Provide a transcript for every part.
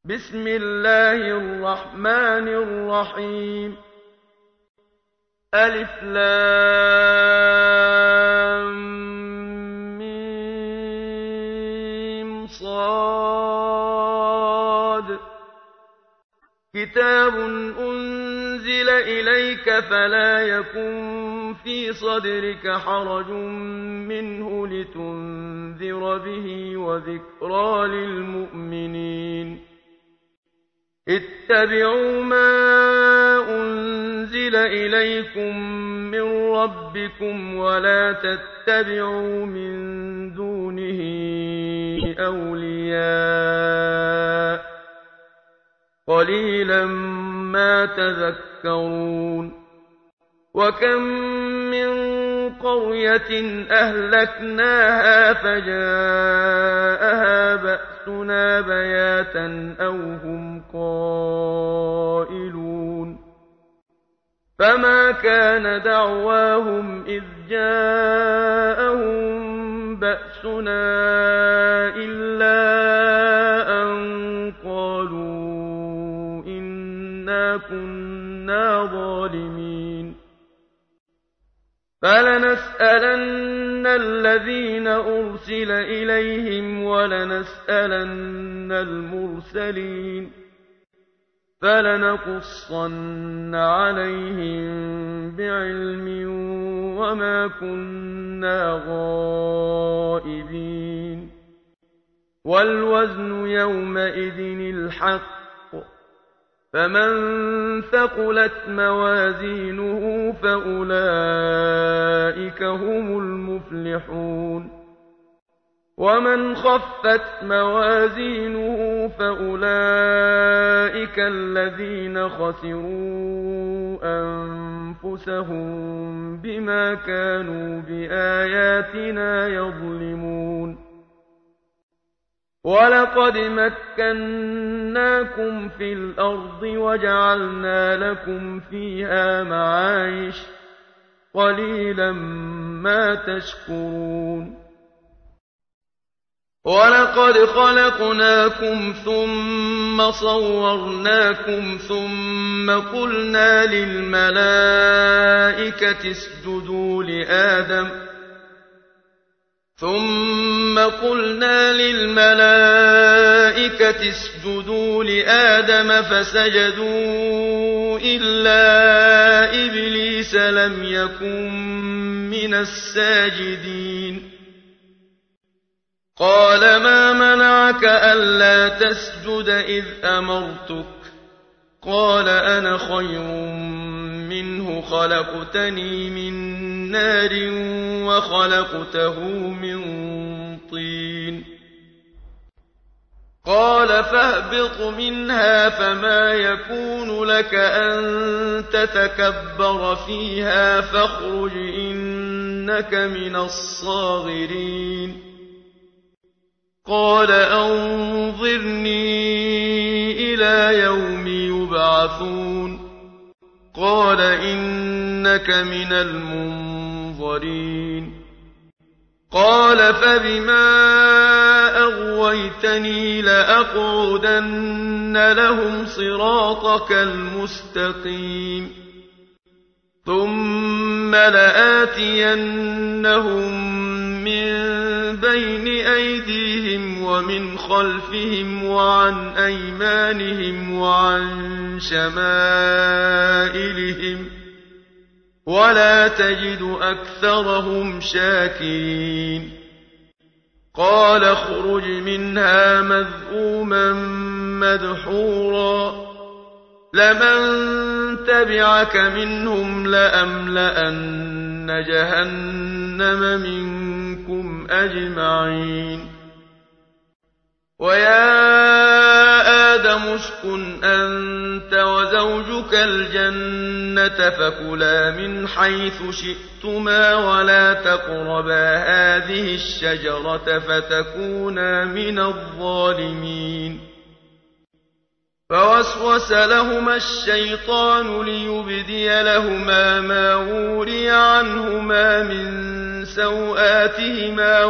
بسم الله الرحمن الرحيم ألف لام ميم صاد كتاب أنزل إليك فلا يكن في صدرك حرج منه لتنذر به وذكرى للمؤمنين اتبعوا ما أنزل إليكم من ربكم ولا تتبعوا من دونه أولياء قليلا ما تذكرون وكم من قرية أهلكناها فجاءها بأسنا بياتا أو هم قائلون فما كان دعواهم إذ جاءهم بأسنا إلا أن قالوا إنا كنا ظالمين فلنسألن الذين أرسل إليهم ولنسألن المرسلين فلنقصن عليهم بعلم وما كنا غائبين والوزن يومئذ الحق فمن ثقلت موازينه فأولئك هم المفلحون ومن خفت موازينه فأولئك الذين خسروا أنفسهم بما كانوا بآياتنا يظلمون ولقد مكناكم في الأرض وجعلنا لكم فيها معايش قليلا ما تشكرون ولقد خلقناكم ثم صورناكم ثم قلنا للملائكة اسجدوا لآدم فسجدوا إلا إبليس لم يكن من الساجدين قال ما منعك ألا تسجد إذ أمرتك قال أنا خير منه خلقتني من نار وخلقته من طين قال فاهبط منها فما يكون لك أن تتكبر فيها فاخرج إنك من الصاغرين قال أنظرني إلى يوم يبعثون قال إنك من المنظرين قال فبما أغويتني لأقعدن لهم صراطك المستقيم ثم لآتينهم من بين أيديهم ومن خلفهم وعن أيمانهم وعن شمائلهم ولا تجد أكثرهم شاكرين قال اخرج منها مذءوما مدحورا لمن تبعك منهم لأملأن جهنم منكم أجمعين ويا آدم اسكن أنت وزوجك الجنة فكلا من حيث شئتما ولا تقربا هذه الشجرة فتكونا من الظالمين فوسوس لهما الشيطان ليبدي لهما ما وري عنهما من سوآتهما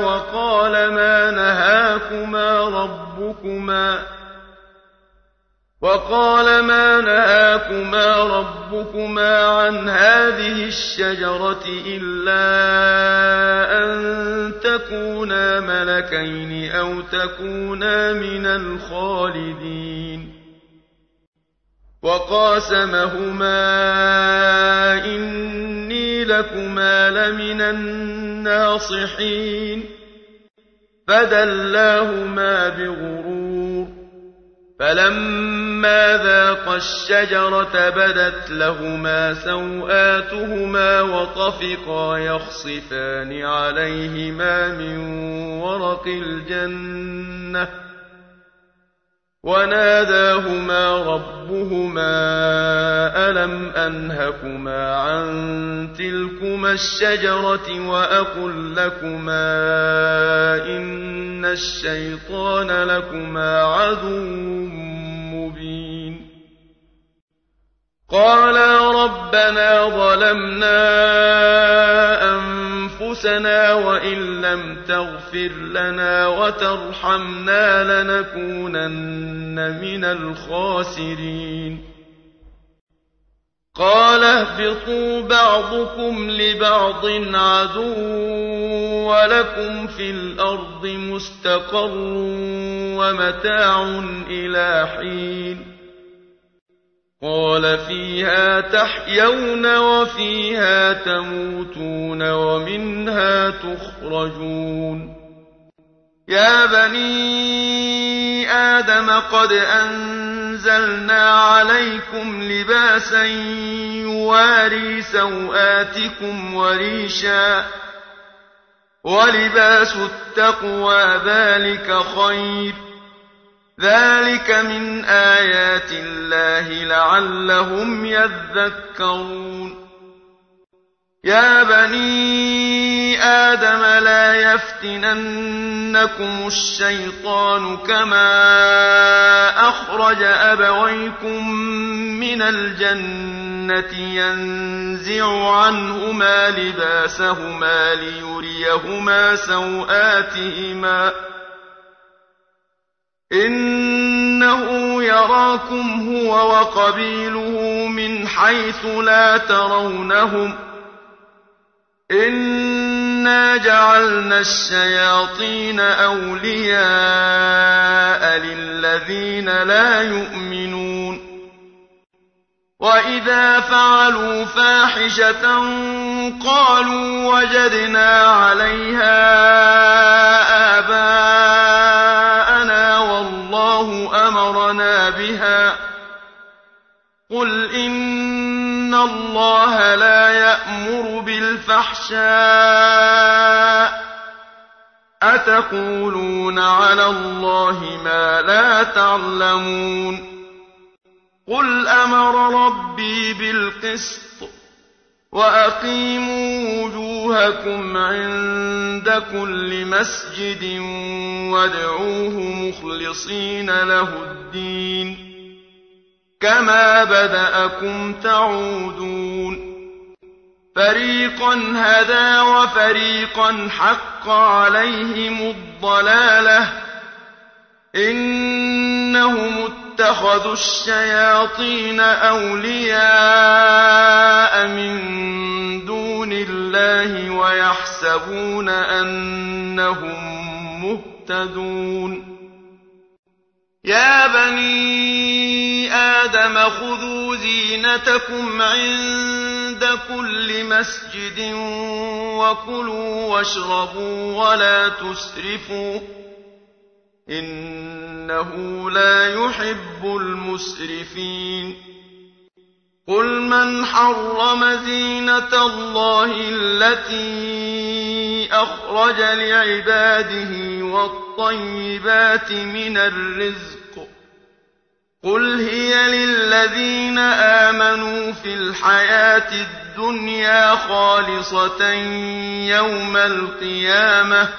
وقال ما نهاكما ربكما عن هذه الشجرة إلا أن تكونا ملكين أو تكونا من الخالدين وقاسمهما إني لكما لمن الناصحين فدلاهما بغرور فلما ذاقا الشجرة بدت لهما سوآتهما وطفقا يخصفان عليهما من ورق الجنة وناداهما ربهما ألم أنهكما عن تلكما الشجرة وأقل لكما إن الشيطان لكما عدو مبين قالا ربنا ظلمنا أنفسنا وإن لم تغفر لنا وترحمنا لنكونن من الخاسرين قال اهبطوا بعضكم لبعض عدو ولكم في الأرض مستقر ومتاع إلى حين قال فيها تحيون وفيها تموتون ومنها تخرجون يا بني آدم قد أنزلنا عليكم لباسا يواري سوآتكم وريشا ولباس التقوى ذلك خير ذلك من آيات الله لعلهم يذكرون يا بني آدم لا يفتننكم الشيطان كما أخرج أبويكم من الجنة ينزع عنهما لباسهما ليريهما سوآتهما إنه يراكم هو وقبيله من حيث لا ترونهم إنا جعلنا الشياطين أولياء للذين لا يؤمنون وإذا فعلوا فاحشة قالوا وجدنا عليها آباءنا والله أمرنا بها قل إن الله لا يأمر بالفحشاء أتقولون على الله ما لا تعلمون قل أمر ربي بالقسط وأقيموا وجوهكم عند كل مسجد وادعوه مخلصين له الدين كما بدأكم تعودون فريقا هدى وفريقا حق عليهم الضلالة إنهم اتخذوا الشياطين أولياء من دون الله ويحسبون أنهم مهتدون يا بني آدم خذوا زينتكم عند كل مسجد وكلوا واشربوا ولا تسرفوا إنه لا يحب المسرفين قل من حرم زينة الله التي أخرج لعباده والطيبات من الرزق قل هي للذين آمنوا في الحياة الدنيا خالصة يوم القيامة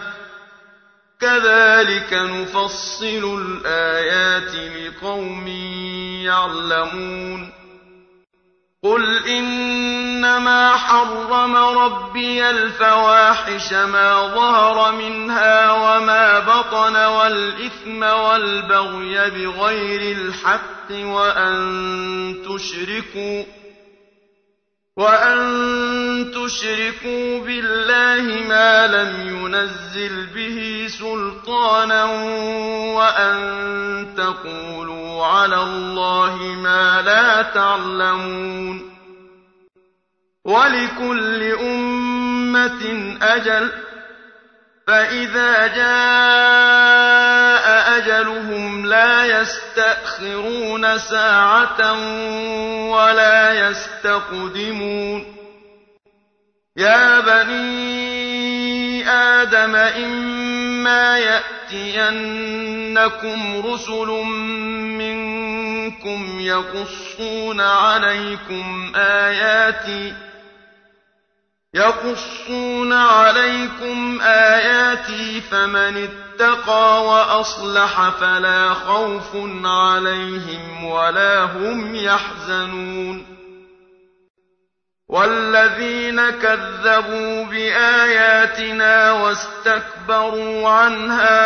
كذلك نفصل الآيات لقوم يعلمون قل إن إنما حرم ربي الفواحش ما ظهر منها وما بطن والإثم والبغي بغير الحق وأن تشركوا بالله ما لم ينزل به سلطانا وأن تقولوا على الله ما لا تعلمون ولكل أمة أجل فإذا جاء أجلهم لا يستأخرون ساعة ولا يستقدمون يا بني آدم إما يأتينكم رسل منكم يقصون عليكم آياتي فمن اتقى وأصلح فلا خوف عليهم ولا هم يحزنون والذين كذبوا بآياتنا واستكبروا عنها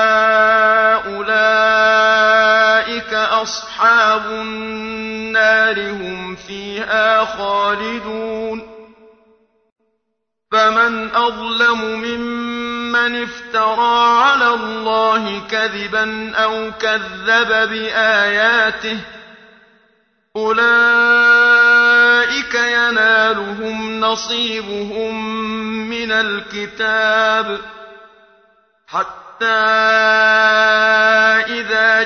أولئك أصحاب النار هم فيها خالدون فمن أظلم ممن افترى على الله كذبا أو كذب بآياته أولئك ينالهم نصيبهم من الكتاب حتى إذا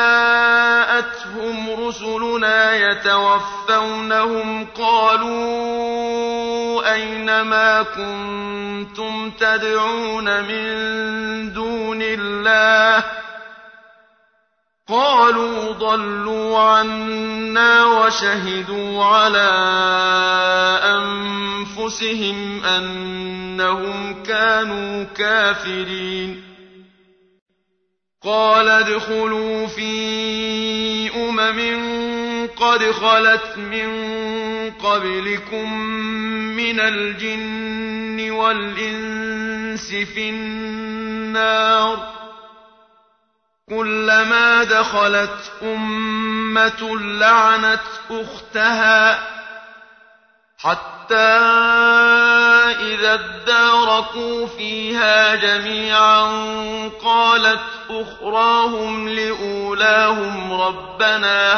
جاءتهم رسلنا يتوفونهم قالوا أين ما كنتم تدعون من دون الله قالوا ضلوا عنا وشهدوا على أنفسهم أنهم كانوا كافرين قال ادخلوا في قد خلت من قبلكم من الجن والإنس في النار كلما دخلت أمة لعنت أختها حتى إذا اداركوا فيها جميعا قالت أخراهم لأولاهم ربنا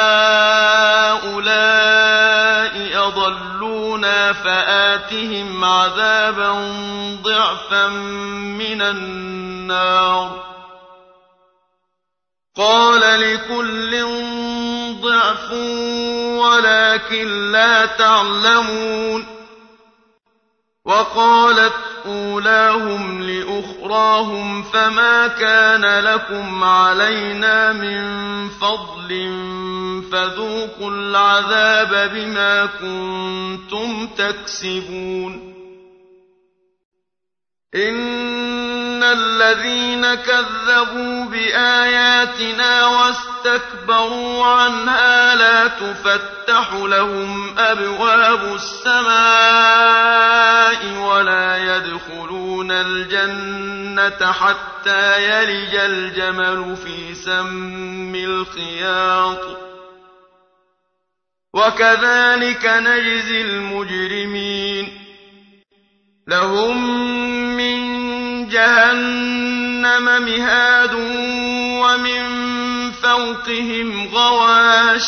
هؤلاء أضلونا فآتهم عذابا ضعفا من النار قال لكل ضعف ولكن لا تعلمون وقالت أولاهم لأخراهم فما كان لكم علينا من فضل فذوقوا العذاب بما كنتم تكسبون إن الذين كذبوا بآياتنا واستكبروا عنها لا تفتح لهم أبواب السماء ولا يدخلون الجنة حتى يلج الجمل في سم الخياط وكذلك نجزي المجرمين لهم من جهنم مهاد ومن فوقهم غواش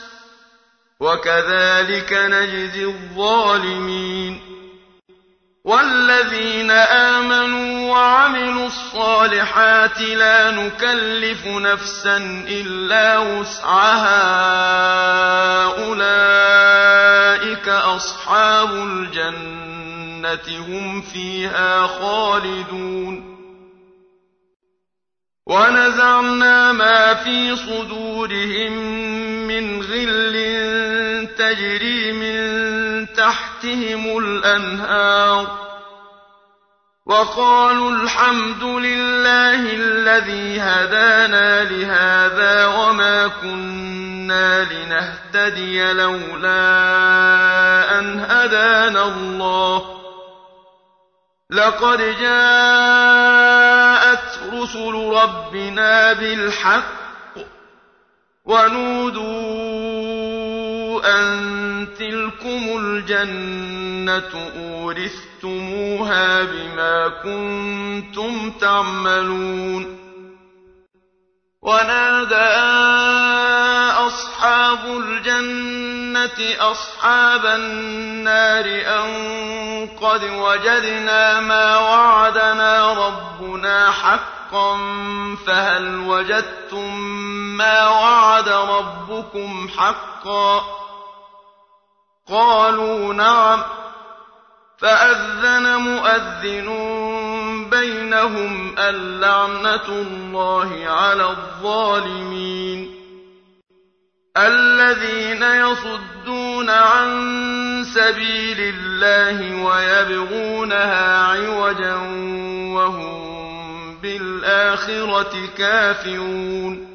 وكذلك نجزي الظالمين والذين آمنوا وعملوا الصالحات لا نكلف نفسا إلا وسعها أولئك أصحاب الجنة هم فيها خالدون ونزعنا ما في صدورهم من غل تجري من تحتهم الأنهار وقالوا الحمد لله الذي هدانا لهذا وما كنا كنا لنهتدي لولا أن هدانا الله لقد جاءت رسل ربنا بالحق ونودوا أن تلكم الجنة أورثتموها بما كنتم تعملون ونادى أصحاب الجنة أصحاب النار أن قد وجدنا ما وعدنا ربنا حقا فهل وجدتم ما وعد ربكم حقا قالوا نعم فأذن مؤذن بينهم اللعنة الله على الظالمين الذين يصدون عن سبيل الله ويبغونها عوجا وهم بالآخرة كافرون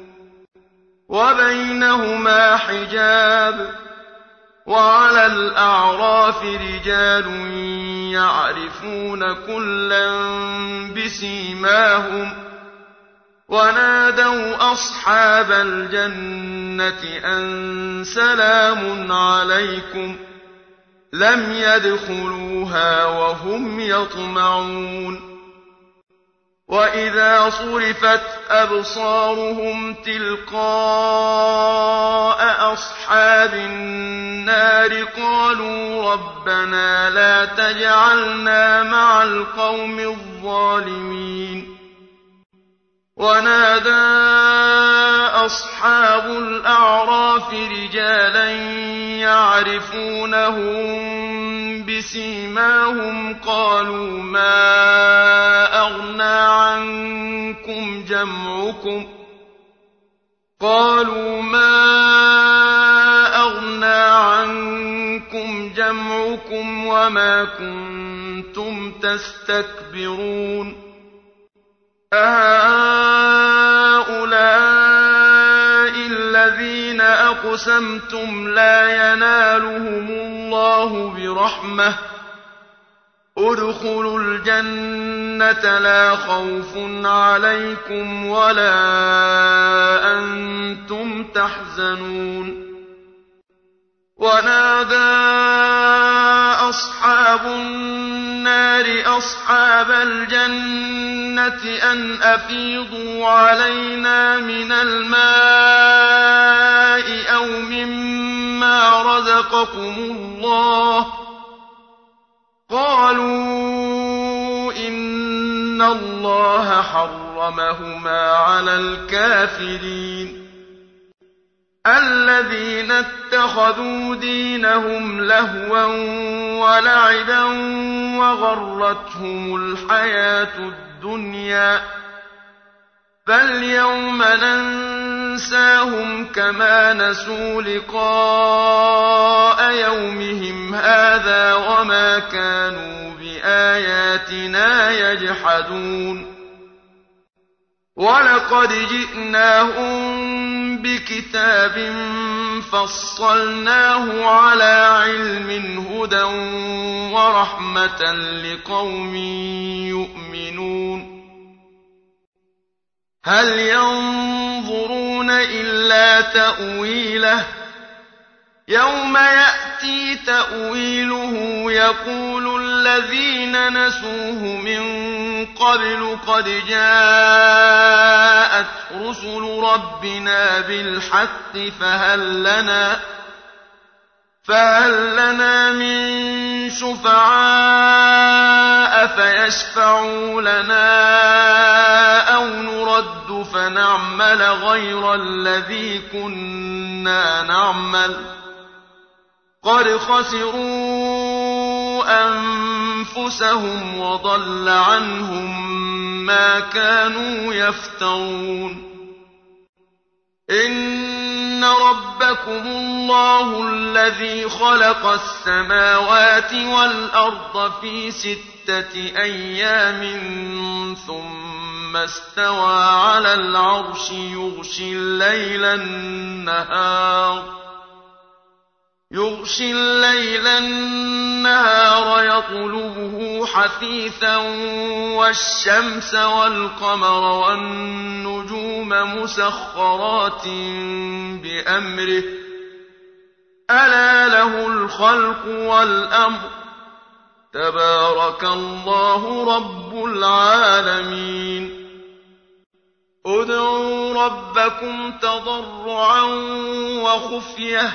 وبينهما حجاب وعلى الأعراف رجال يعرفون كلا بسيماهم ونادوا أصحاب الجنة أن سلام عليكم لم يدخلوها وهم يطمعون وإذا صرفت أبصارهم تلقاء أصحاب النار قالوا ربنا لا تجعلنا مع القوم الظالمين ونادى أصحاب الأعراف رجالا يعرفونهم بسيماهم قالوا ما أغنى عنكم جمعكم وما كنتم تستكبرون أهؤلاء الذين أقسمتم لا ينالهم الله برحمة ادخلوا الجنة لا خوف عليكم ولا أنتم تحزنون ونادى أصحاب النار أصحاب الجنة أن أفيضوا علينا من الماء أو مما رزقكم الله قالوا إن الله حرمهما على الكافرين الذين اتخذوا دينهم لهوا ولعبا وغرتهم الحياة الدنيا فاليوم ننساهم كما نسوا لقاء يومهم هذا وما كانوا بآياتنا يجحدون ولقد جئناهم بكتاب فصلناه على علم هدى ورحمة لقوم يؤمنون هل ينظرون إلا تأويله يوم يأتي تأويله يقول الذين نسوه من قبل قد جاءت رسل ربنا بالحق فهل لنا من شفعاء فيشفعوا لنا أو نرد فنعمل غير الذي كنا نعمل قد خسروا أنفسهم وضل عنهم ما كانوا يفترون إن ربكم الله الذي خلق السماوات والأرض في 6 أيام ثم استوى على العرش يغشي الليل النهار يغشي الليل النهار يطلبه حثيثا والشمس والقمر والنجوم مسخرات بأمره ألا له الخلق والأمر تبارك الله رب العالمين ادعوا ربكم تضرعا وخفية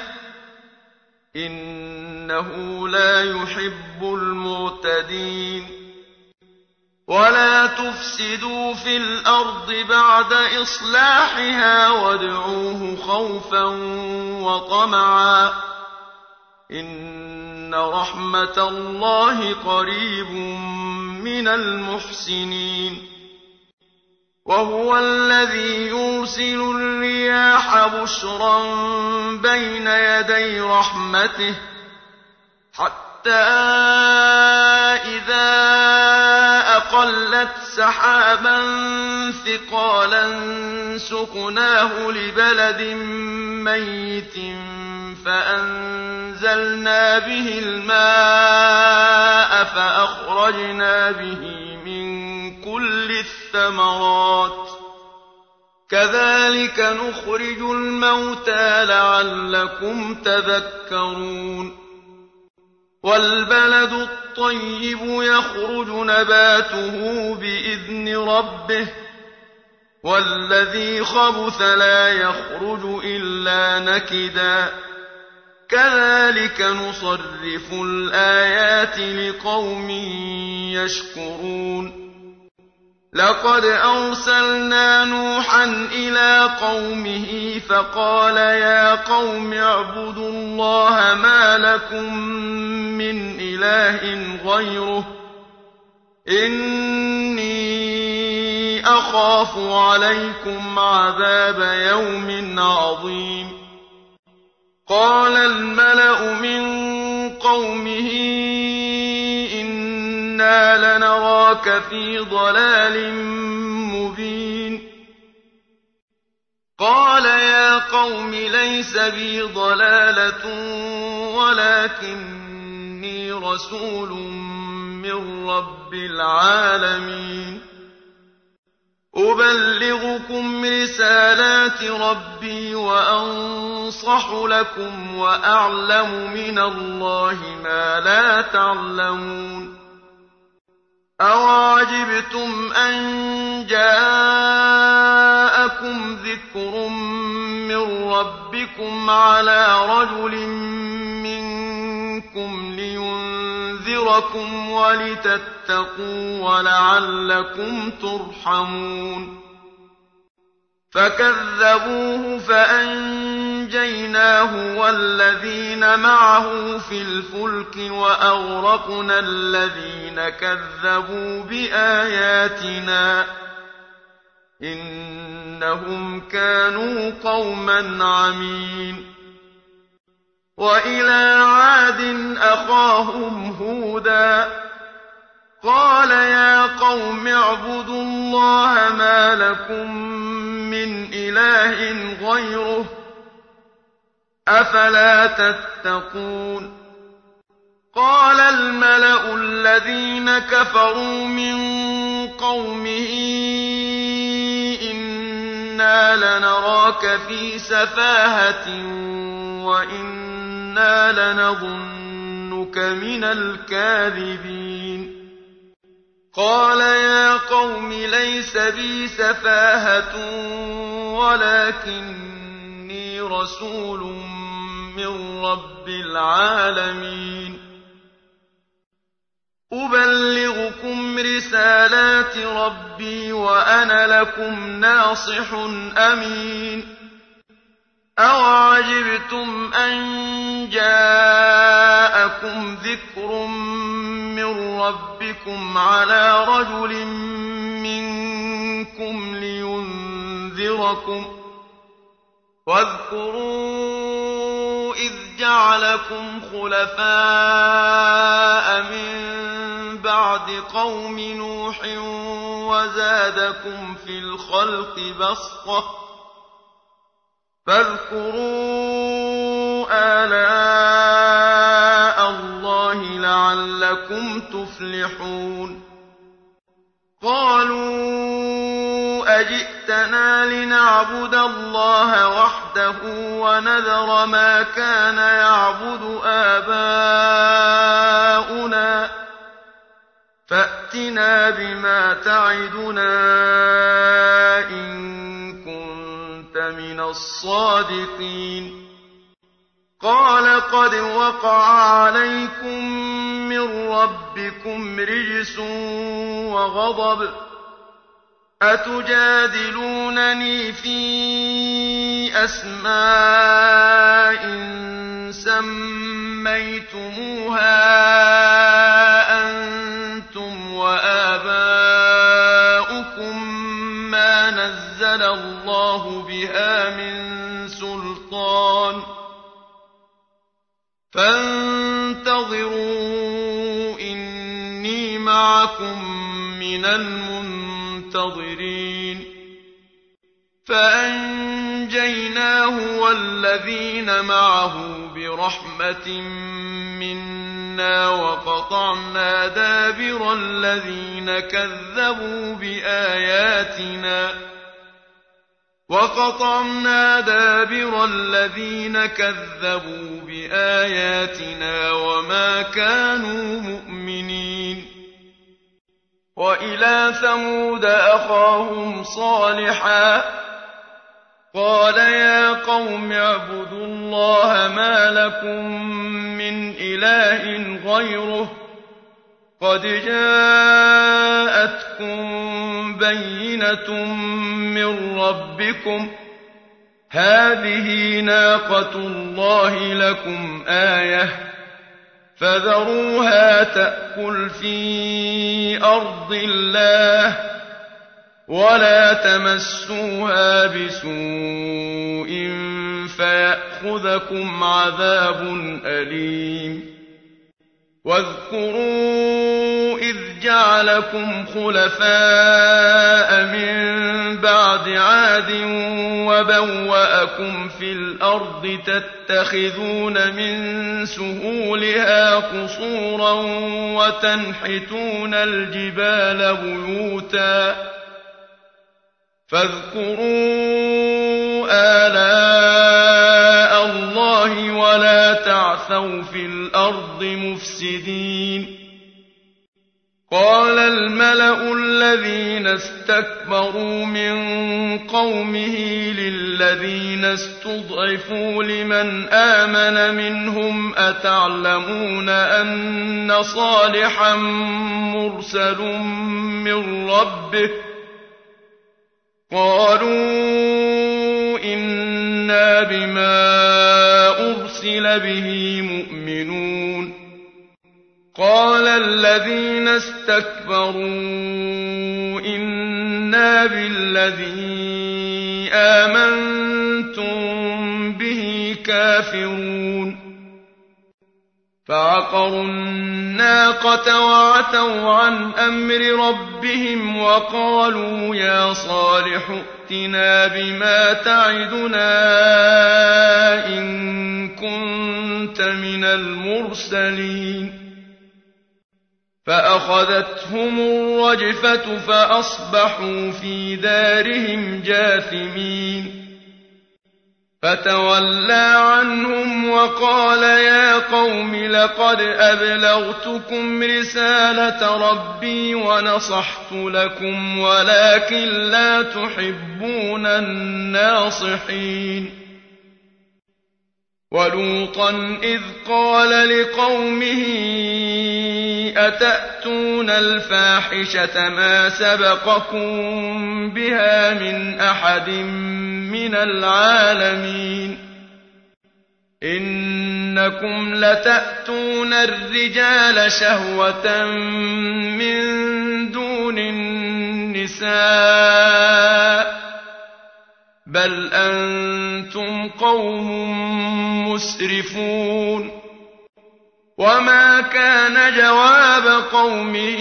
إنه لا يحب المعتدين ولا تفسدوا في الأرض بعد إصلاحها وادعوه خوفا وطمعا إن رحمة الله قريب من المحسنين وهو الذي يرسل الرياح بشرا بين يدي رحمته حتى إذا أقلت سحابا ثقالا سقناه لبلد ميت فأنزلنا به الماء فأخرجنا به من كل الثمرات كذلك نخرج الموتى لعلكم تذكرون والبلد الطيب يخرج نباته بإذن ربه والذي خبث لا يخرج إلا نكدا كذلك نصرف الآيات لقوم يشكرون لقد أرسلنا نوحا إلى قومه فقال يا قوم اعبدوا الله ما لكم من إله غيره إني أخاف عليكم عذاب يوم عظيم قال الملأ من قومه إنا لنراك في ضلال مبين قال يا قوم ليس بي ضلالة ولكني رسول من رب العالمين أبلغكم رسالات ربي وأنصح لكم وأعلم من الله ما لا تعلمون أَوَعَجِبْتُمْ أَن جَاءَكُمْ ذِكْرٌ مِّن رَّبِّكُمْ عَلَىٰ رَجُلٍ مِّنكُمْ لِيُنذِرَكُمْ وَلِتَتَّقُوا وَلَعَلَّكُمْ تُرْحَمُونَ فَكَذَّبُوهُ فَأَنجَيْنَاهُ وَالَّذِينَ مَعَهُ فِي الْفُلْكِ وَأَغْرَقْنَا الَّذِينَ كَذَّبُوا بِآيَاتِنَا إِنَّهُمْ كَانُوا قَوْمًا عَمِينَ وَإِلَىٰ عَادٍ أَخَاهُمْ هُودًا قَالَ يَا قَوْمِ اعْبُدُوا اللَّهَ مَا لَكُم مِّنْ إِلَٰهٍ غَيْرُهُ أَفَلَا تَتَّقُونَ قَالَ الْمَلَأُ الَّذِينَ كَفَرُوا مِن قَوْمِهِ إِنَّا لَنَرَاكَ فِي سَفَاهَةٍ وَإِنَّا لَنَظُنُّكَ مِنَ الْكَاذِبِينَ قَالَ يَا قَوْمِ لَيْسَ بِي سَفَاهَةٌ وَلَكِنِّي رَسُولٌ مِّن رَّبِّ الْعَالَمِينَ أُبَلِّغُكُمْ رِسَالَاتِ رَبِّي وَأَنَا لَكُمْ نَاصِحٌ أَمِينٌ أَوَعَجِبْتُمْ أَن جَاءَكُمْ ذِكْرٌ مِّن رَّبِّكُمْ عَلَىٰ رَجُلٍ مِّنكُمْ لِيُنذِرَكُمْ وَاذْكُرُوا إِذْ جَعَلَكُمْ خُلَفَاءَ مِن بَعْدِ قَوْمِ نُوحٍ وَزَادَكُمْ فِي الْخَلْقِ بَسْطَةً فاذكروا آلاء الله لعلكم تفلحون قالوا أجئتنا لنعبد الله وحده ونذر ما كان يعبد آباؤنا فأتنا بما تعدنا إن كنت من الصادقين قال قد وقع عليكم من ربكم رجس وغضب أتجادلونني في أسماء سميتموها أنتم وآباؤكم ما نزل الله بها من سلطان فانتظروا إني معكم من المنتظرين فأنجيناه والذين معه برحمة منا وقطعنا دابر الذين كذبوا بآياتنا وما كانوا مؤمنين وإلى ثمود أخاهم صالحا قال يا قوم اعبدوا الله ما لكم من إله غيره قد جاءتكم بينة من ربكم هذه ناقة الله لكم آية فذروها تأكل في أرض الله ولا تمسوها بسوء فيأخذكم عذاب أليم واذكروا إذ جعلكم خلفاء من بعد عاد وبوأكم في الأرض تتخذون من سهولها قصورا وتنحتون الجبال بيوتا فاذكروا آلاء الله ولا تعثوا في الأرض مفسدين قال الملأ الذين استكبروا من قومه للذين استضعفوا لمن آمن منهم أتعلمون أن صالحا مرسل من ربه قالوا إنا بما أرسل به مؤمنون قال الذين استكبروا إنا بالذي آمنتم به كافرون فعقروا الناقة وعتوا عن أمر ربهم وقالوا يا صالح ائتنا بما تعدنا إن كنت من المرسلين فأخذتهم الرجفة فأصبحوا في دارهم جاثمين فتولى عنهم وقال يا قوم لقد أبلغتكم رسالة ربي ونصحت لكم ولكن لا تحبون الناصحين ولوطا إذ قال لقومه أتأتون الفاحشة ما سبقكم بها من أحد من العالمين إنكم لتأتون الرجال شهوة من دون النساء بل أنتم قوم مسرفون وما كان جواب قومه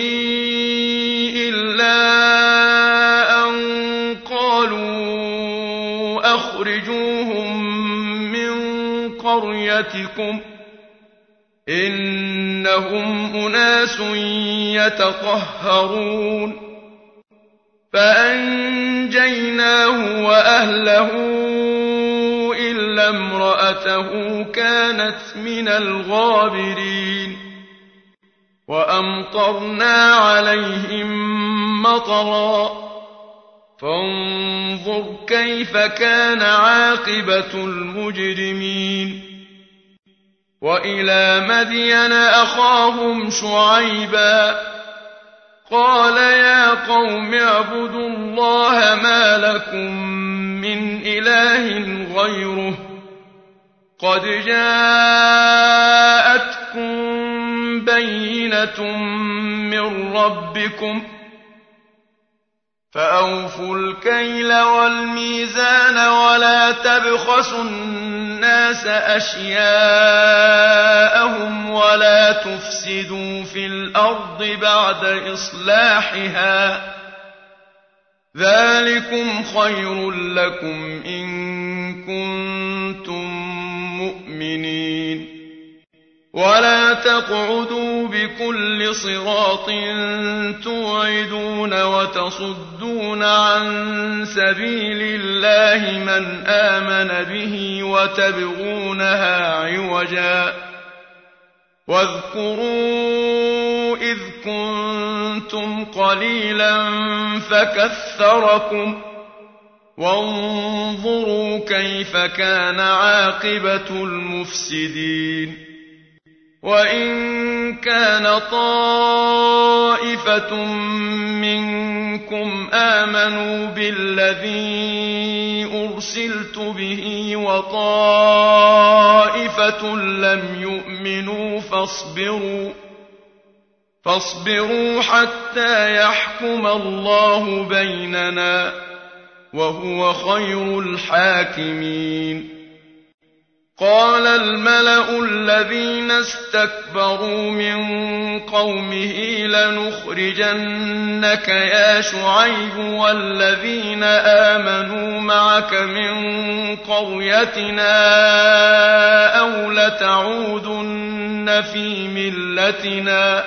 إلا أن قالوا أخرجوهم قريتكم إنهم أناس يتطهرون فأنجيناه وأهله إلا امرأته كانت من الغابرين وأمطرنا عليهم مطرا فانظر كيف كان عاقبة المجرمين وإلى مدين أخاهم شعيبا قال يا قوم اعبدوا الله ما لكم من إله غيره قد جاءتكم بينة من ربكم فأوفوا الكيل والميزان ولا تبخسوا الناس أشياءهم ولا تفسدوا في الأرض بعد إصلاحها ذلكم خير لكم إن كنتم مؤمنين ولا تقعدوا بكل صراط توعدون وتصدون عن سبيل الله من آمن به وتبغونها عوجا واذكروا إذ كنتم قليلا فكثركم وانظروا كيف كان عاقبة المفسدين وإن كان طائفة منكم آمنوا بالذي أرسلت به وطائفة لم يؤمنوا فاصبروا حتى يحكم الله بيننا وهو خير الحاكمين قال الملأ الذين استكبروا من قومه لنخرجنك يا شعيب والذين آمنوا معك من قريتنا أو لتعودن في ملتنا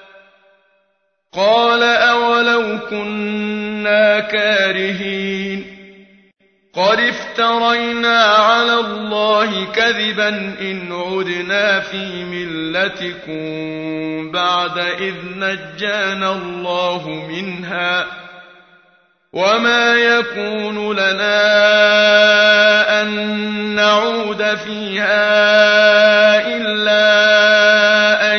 قال أولو كنا كارهين قد افترينا على الله كذبا إن عدنا في ملتكم بعد إذ نجانا الله منها وما يكون لنا أن نعود فيها إلا أن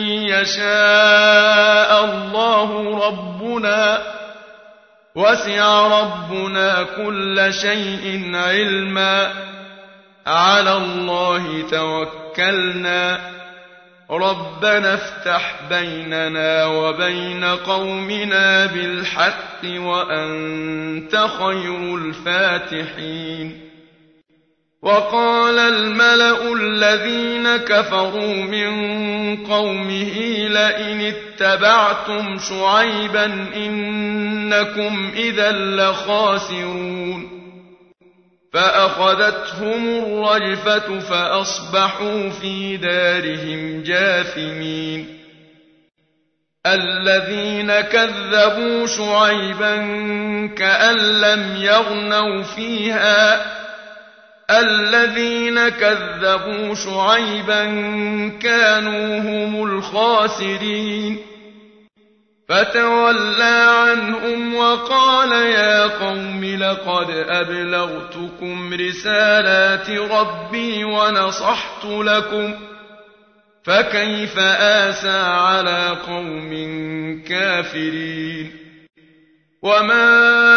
يشاء الله ربنا وسع ربنا كل شيء علما على الله توكلنا ربنا افتح بيننا وبين قومنا بالحق وأنت خير الفاتحين وقال الملأ الذين كفروا من قومه لئن اتبعتم شعيبا إنكم إذا لخاسرون فأخذتهم الرجفة فأصبحوا في دارهم جاثمين الذين كذبوا شعيبا كأن لم يغنوا فيها الذين كذبوا شعيبا كانوا هم الخاسرين فتولى عنهم وقال يا قوم لقد أبلغتكم رسالات ربي ونصحت لكم فكيف آسى على قوم كافرين وما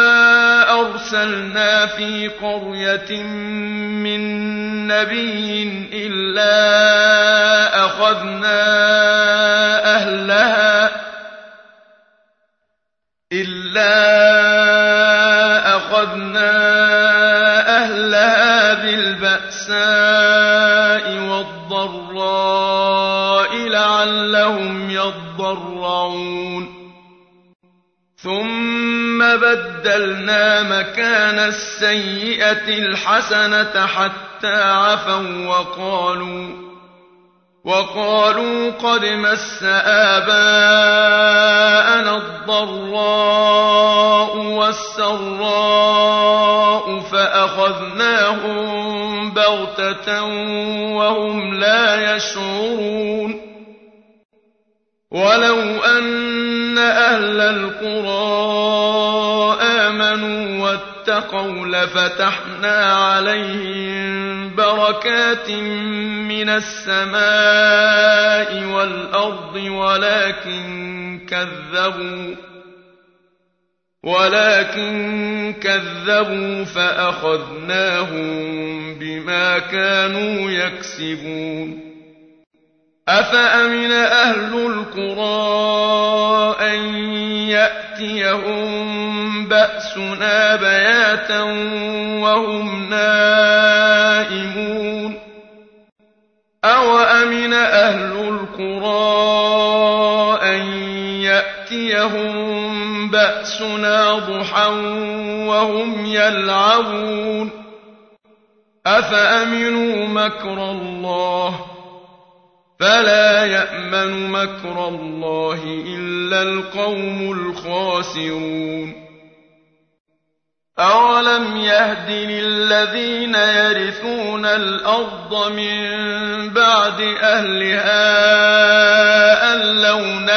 أرسلنا في قرية من نبي إلا أخذنا أهلها بالبأساء والضراء لعلهم يضرعون ثم بدلنا مكان السيئة الحسنة حتى حتى عفوا وقالوا قد مس آباءنا الضراء والسراء فأخذناهم بغتة وهم لا يشعرون ولو أن أهل القرى آمنوا واتقوا لفتحنا عليهم بركات من السماء والأرض ولكن كذبوا فأخذناهم بما كانوا يكسبون أفأمن أهل القرى أن يأتيهم بأسنا بياتا وهم نائمون أوأمن أهل القرى أن يأتيهم بأسنا ضحى وهم يلعبون أفأمنوا مكر الله فلا يأمن مكر الله إلا القوم الخاسرون أولم يهد للذين يرثون الأرض من بعد أهلها أن لو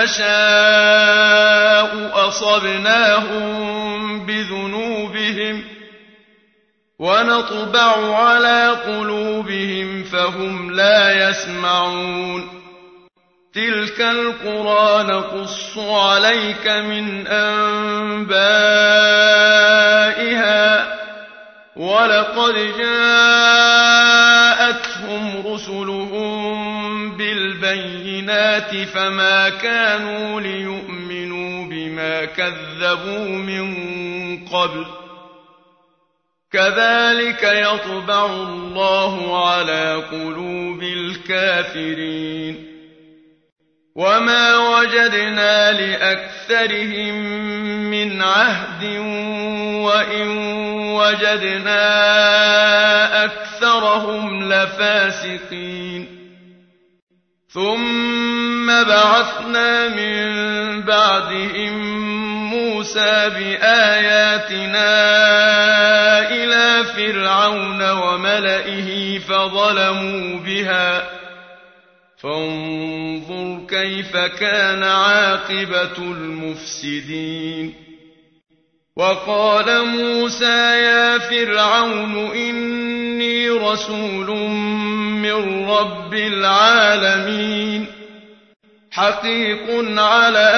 نشاء أصبناهم بذنوبهم ونطبع على قلوبهم فهم لا يسمعون تلك القرى نقص عليك من أنبائها ولقد جاءتهم رسلهم بالبينات فما كانوا ليؤمنوا بما كذبوا من قبل كذلك يطبع الله على قلوب الكافرين وما وجدنا لأكثرهم من عهد وإن وجدنا أكثرهم لفاسقين ثم بعثنا من بعدهم موسى بآياتنا إلى فرعون وملئه فظلموا بها فانظر كيف كان عاقبة المفسدين وقال موسى يا فرعون إني رسول من رب العالمين حقيق على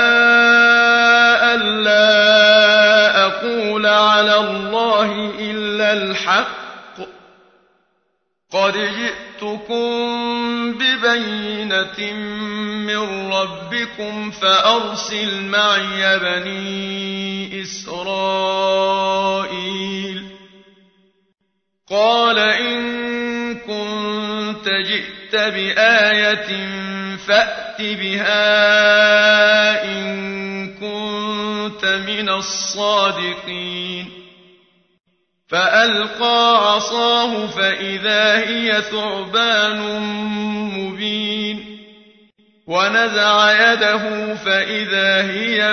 ألا أقول على الله إلا الحق قد جئتكم ببينة من ربكم فأرسل معي بني إسرائيل قال إن كنت جئت بآية فأت بها إن كنت من الصادقين فألقى عصاه فإذا هي ثعبان مبين ونزع يده فإذا هي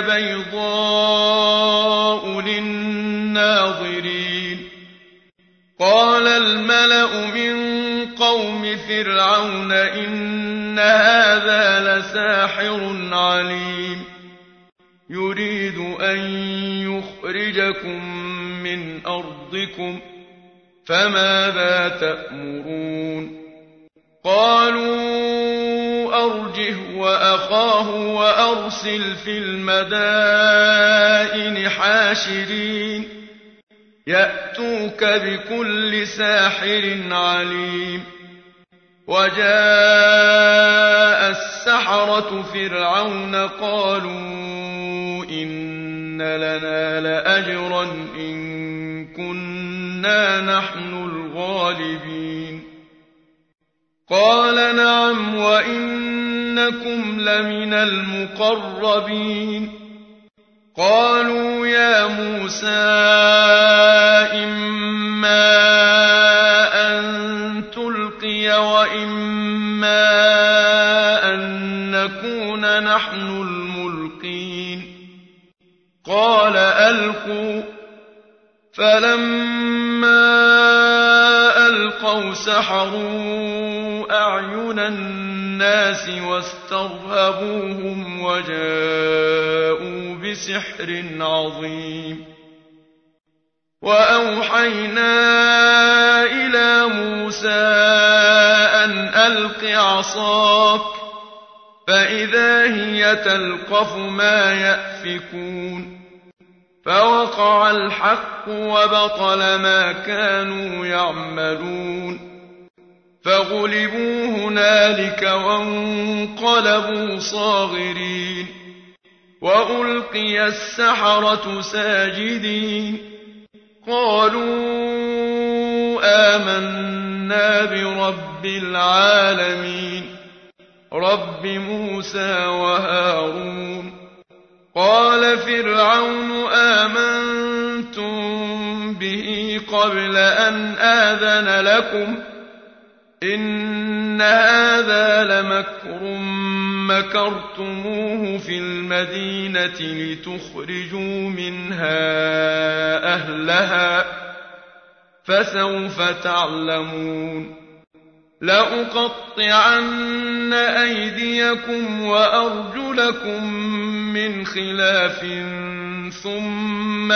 بيضاء للناظرين قال الملأ من قوم فرعون إن هذا لساحر عليم يريد أن يخرجكم من أرضكم فماذا تأمرون قالوا أرجه وأخاه وأرسل في المدائن حاشرين يأتوك بكل ساحر عليم وجاء السحرة فرعون قالوا إن لنا لأجرا إن كنا نحن الغالبين قال نعم وإنكم لمن المقربين قالوا يا موسى إما أن نلقي وإما أن نكون نحن الملقين قال ألقوا فلما ألقوا سحروا أعين الناس واسترهبوهم وجاءوا بسحر عظيم وأوحينا إلى موسى أن ألق عصاك فإذا هي تلقف ما يأفكون فوقع الحق وبطل ما كانوا يعملون فغلبوا هنالك وانقلبوا صاغرين وألقي السحرة ساجدين قالوا آمنا برب العالمين رب موسى وهارون قال فرعون آمنتم به قبل أن آذن لكم إن هذا لمكر مكرتموه في المدينة لتخرجوا منها أهلها فسوف تعلمون لأقطعن أيديكم وأرجلكم من خلاف ثم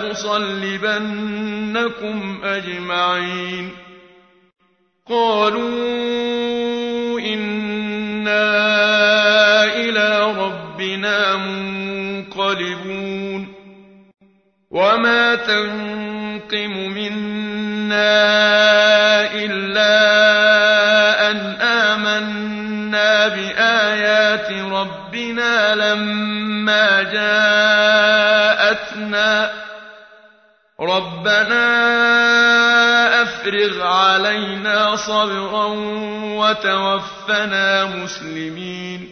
لأصلبنكم أجمعين قالوا إنا إلى ربنا منقلبون وما تنقم منا إلا أن آمنا بآيات ربنا لما جاءتنا ربنا أفرغ علينا صبرا وتوفنا مسلمين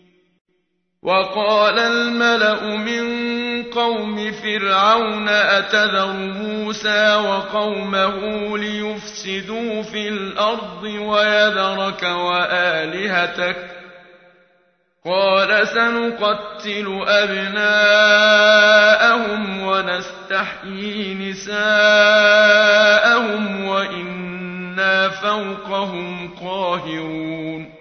وقال الملأ من قوم فرعون أتذر موسى وقومه ليفسدوا في الأرض ويذرك وآلهتك قال سنقتل أبناءهم ونستحيي نساءهم وإنا فوقهم قاهرون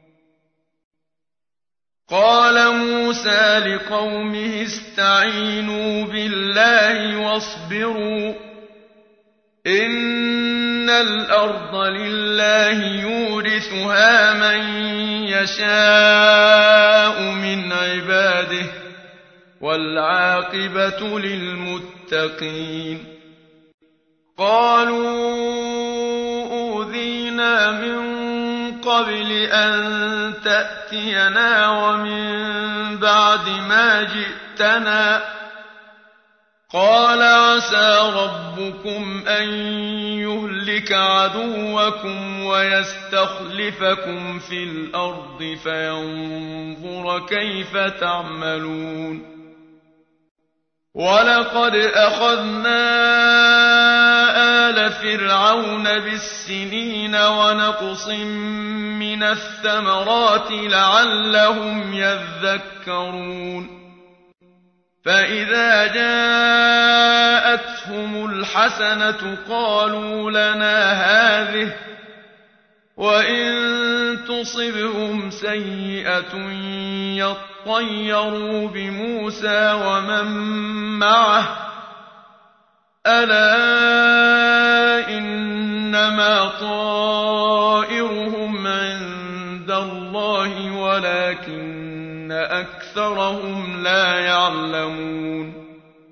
قال موسى لقومه استعينوا بالله واصبروا إن الأرض لله يورثها من يشاء من عباده والعاقبة للمتقين قالوا أوذينا من قبل أن تأتينا ومن بعد ما جئتنا قال عسى ربكم أن يهلك عدوكم ويستخلفكم في الأرض فينظر كيف تعملون ولقد أخذنا آل فرعون بالسنين ونقص من الثمرات لعلهم يذكرون فإذا جاءتهم الحسنة قالوا لنا هذه وإن تصبهم سيئة يطيروا بموسى ومن معه ألا إنما طائرهم عند الله ولكن أكثرهم لا يعلمون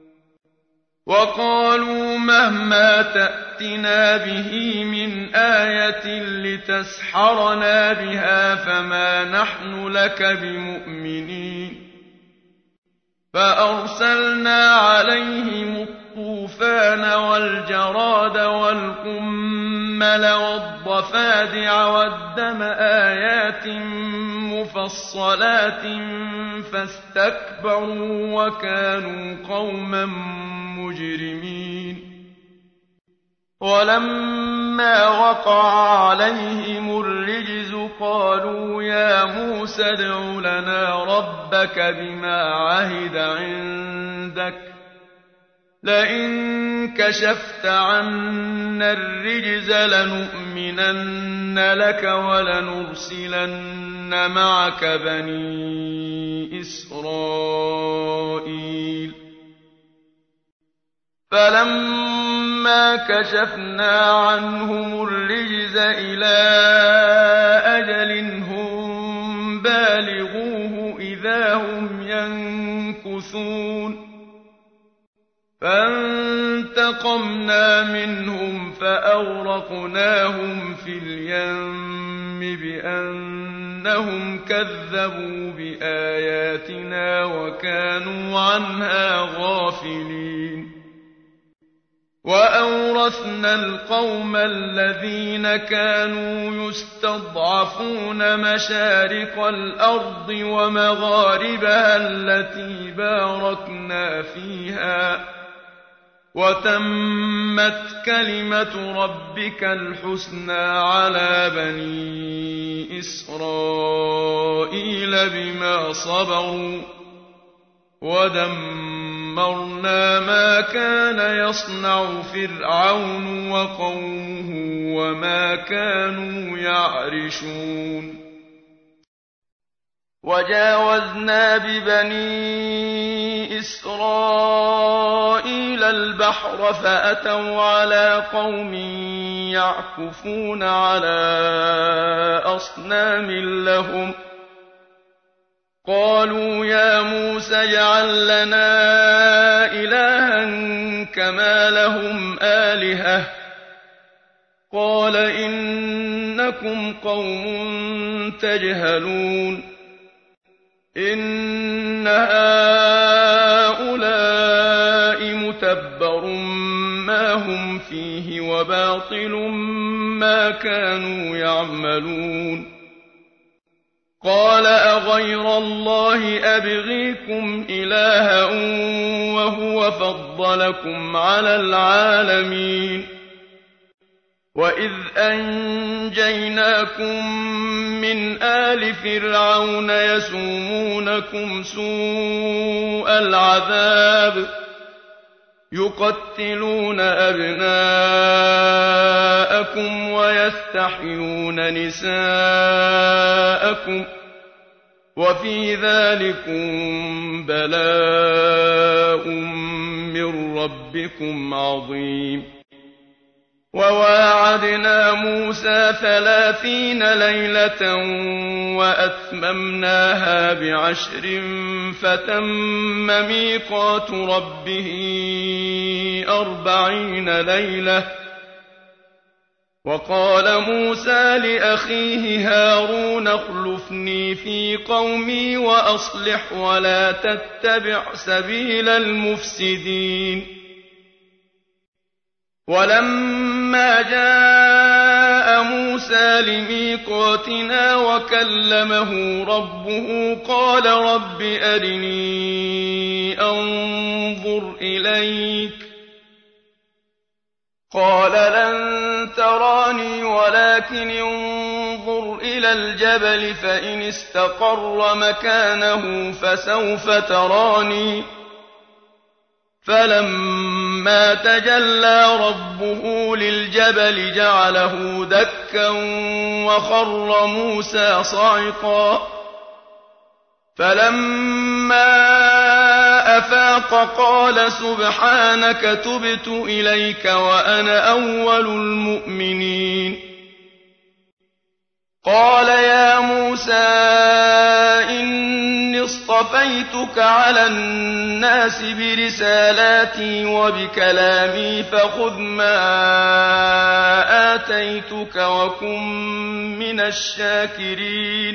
وقالوا مهما تأتنا به من آية لتسحرنا بها فما نحن لك بمؤمنين فأرسلنا عليهم الطوفان والجراد والقمل والضفادع والدم آيات مفصلات فاستكبروا وكانوا قوما مجرمين ولما وقع عليهم الرجز قالوا يا موسى ادع لنا ربك بما عهد عندك لئن كشفت عنا الرجز لنؤمنن لك ولنرسلن معك بني إسرائيل فلما كشفنا عنهم الرجز إلى أجل هم بالغوه إذا هم ينكثون فانتقمنا منهم فأغرقناهم في اليم بأنهم كذبوا بآياتنا وكانوا عنها غافلين وأورثنا القوم الذين كانوا يستضعفون مشارق الأرض ومغاربها التي باركنا فيها وتمت كلمة ربك الحسنى على بني إسرائيل بما صبروا ودمرنا ما كان يصنع فرعون وقومه وما كانوا يعرشون وجاوزنا ببني إسرائيل البحر فأتوا على قوم يعكفون على أصنام لهم قالوا يا موسى اجعل لنا إلها كما لهم آلهة قال إنكم قوم تجهلون إن هؤلاء متبر ما هم فيه وباطل ما كانوا يعملون قال أغير الله أبغيكم إلها وهو فضلكم على العالمين وإذ أنجيناكم من آل فرعون يسومونكم سوء العذاب يقتلون أبناءكم ويستحيون نساءكم وفي ذلكم بلاء من ربكم عظيم وواعدنا موسى 30 ليلة وأتممناها ب10 فتم ميقات ربه 40 ليلة وقال موسى لأخيه هارون اخلفني في قومي وأصلح ولا تتبع سبيل المفسدين ولما جاء موسى لميقاتنا وكلمه ربه قال رب أرني أنظر إليك قال لن تراني ولكن انظر إلى الجبل فإن استقر مكانه فسوف تراني فلما تجلى ربه للجبل جعله دكا وخر موسى صعقا فلما أفاق قال سبحانك تبت إليك وأنا أول المؤمنين قال يا موسى إني اصطفيتك على الناس برسالاتي وبكلامي فخذ ما آتيتك وكن من الشاكرين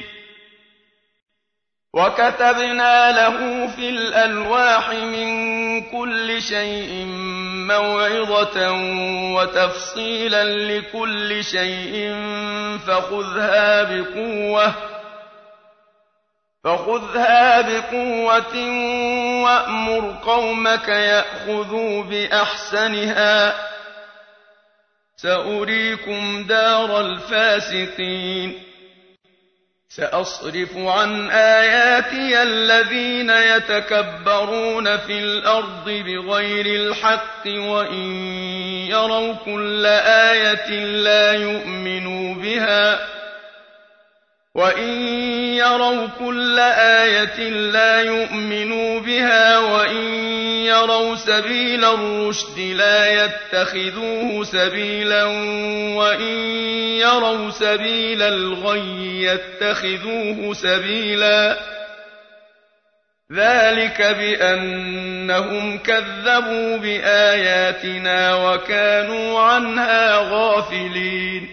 وكتبنا له في الألواح من كل شيء موعظة وتفصيلا لكل شيء فخذها بقوة وأمر قومك يأخذوا بأحسنها سأريكم دار الفاسقين سأصرف عن آياتي الذين يتكبرون في الأرض بغير الحق وإن يروا كل آية لا يؤمنوا بها وإن يروا سبيل الرشد لا يتخذوه سبيلا وإن يروا سبيل الغي يتخذوه سبيلا ذلك بأنهم كذبوا بآياتنا وكانوا عنها غافلين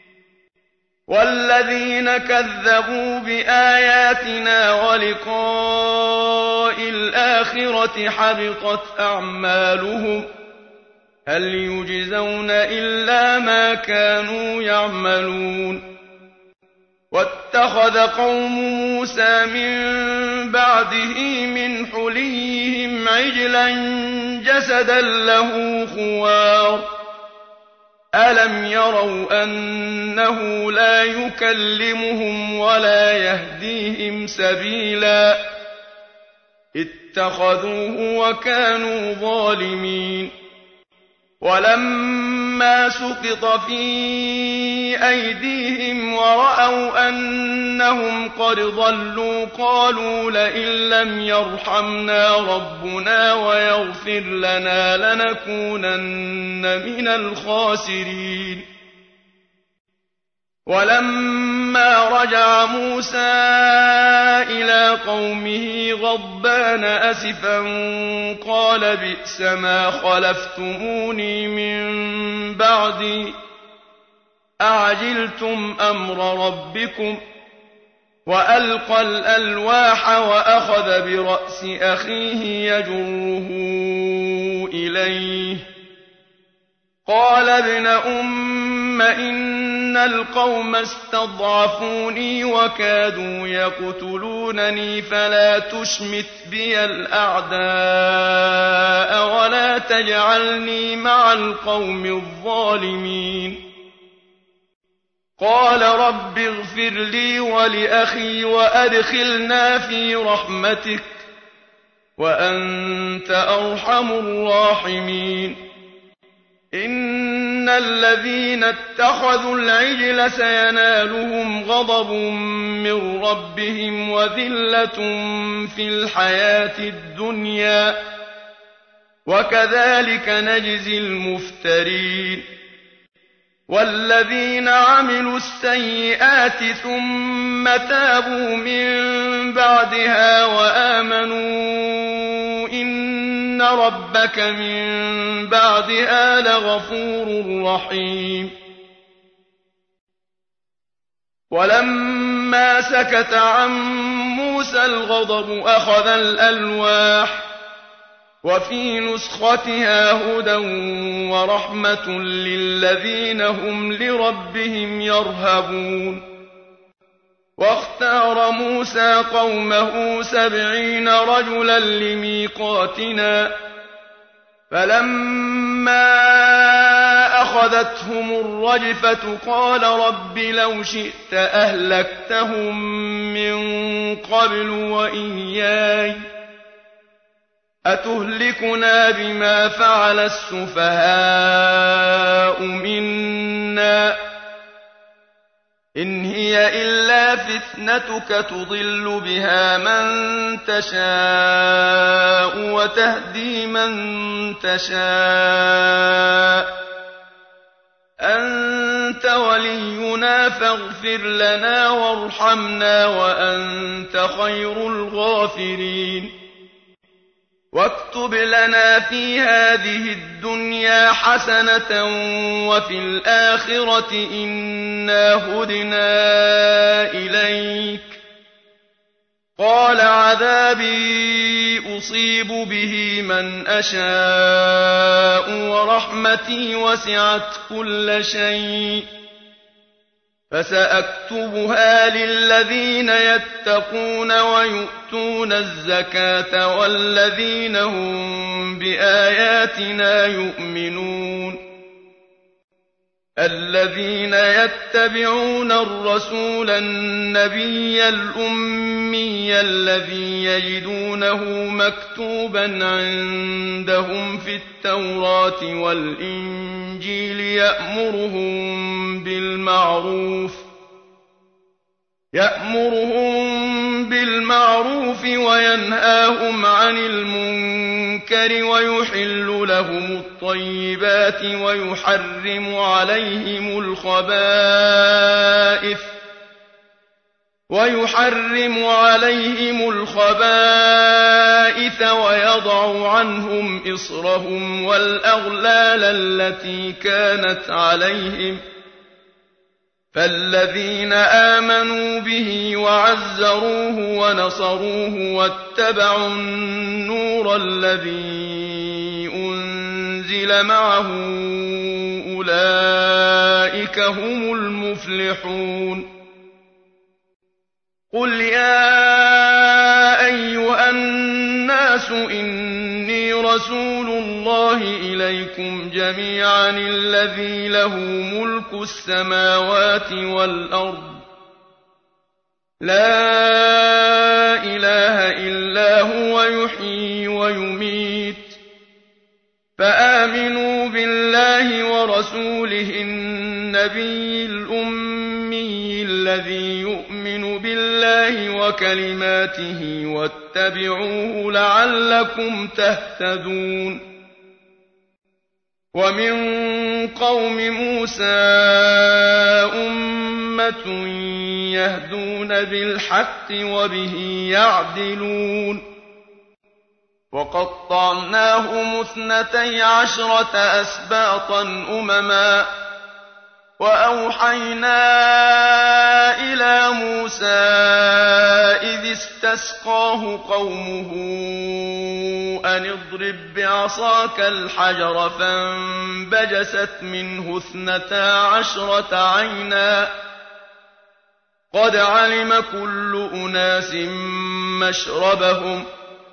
والذين كذبوا بآياتنا ولقاء الآخرة حبطت أعمالهم هل يجزون إلا ما كانوا يعملون واتخذ قوم موسى من بعده من حليهم عجلا جسدا له خوار ألم يروا أنه لا يكلمهم ولا يهديهم سبيلا اتخذوه وكانوا ظالمين ولما سقط في أيديهم ورأوا أنهم قد ضلوا قالوا لئن لم يرحمنا ربنا ويغفر لنا لنكونن من الخاسرين ولما رجع موسى إلى قومه غضبان أسفا قال بئس ما خلفتموني من بعدي أعجلتم أمر ربكم وألقى الألواح وأخذ برأس أخيه يجره إليه قال ابن أم إن القوم استضعفوني وكادوا يقتلونني فلا تشمت بي الأعداء ولا تجعلني مع القوم الظالمين قال رب اغفر لي ولأخي وأدخلنا في رحمتك وأنت أرحم الراحمين إن الذين اتخذوا العجل سينالهم غضب من ربهم وذلة في الحياة الدنيا وكذلك نجزي المفترين والذين عملوا السيئات ثم تابوا من بعدها وآمنوا إن ربك من بعدها لغفور رحيم ولما سكت عن موسى الغضب أخذ الألواح وفي نسختها هدى ورحمة للذين هم لربهم يرهبون واختار موسى قومه 70 رجلا لميقاتنا فلما أخذتهم الرجفة قال رب لو شئت أهلكتهم من قبل وإياي أتهلكنا بما فعل السفهاء منا إن هي إلا فتنتك تضل بها من تشاء وتهدي من تشاء أنت ولينا فاغفر لنا وارحمنا وأنت خير الغافرين واكتب لنا في هذه الدنيا حسنة وفي الآخرة إنا هدنا إليك قال عذابي أصيب به من أشاء ورحمتي وسعت كل شيء فسأكتبها للذين يتقون ويؤتون الزكاة والذين هم بآياتنا يؤمنون الذين يتبعون الرسول النبي الأمي الذي يجدونه مكتوبا عندهم في التوراة والإنجيل يأمرهم بالمعروف وينهاهم عن المنكر ويحل لهم الطيبات ويحرم عليهم الخبائث ويضع عنهم إصرهم والأغلال التي كانت عليهم فالذين آمنوا به وعزروه ونصروه واتبعوا النور الذي أنزل معه أولئك هم المفلحون قل يا أيها الناس إني رسول الله إليكم جميعا الذي له ملك السماوات والأرض لا إله إلا هو يحيي ويميت فآمنوا بالله ورسوله النبي الأمي الذي يؤمن بالله وكلماته واتبعوه لعلكم تهتدون ومن قوم موسى أمة يهدون بالحق وبه يعدلون وقطعناهم 12 أسباطا أمما وأوحينا إلى موسى إذ استسقاه قومه أن اضرب بعصاك الحجر فانبجست منه 12 عينا قد علم كل أناس مشربهم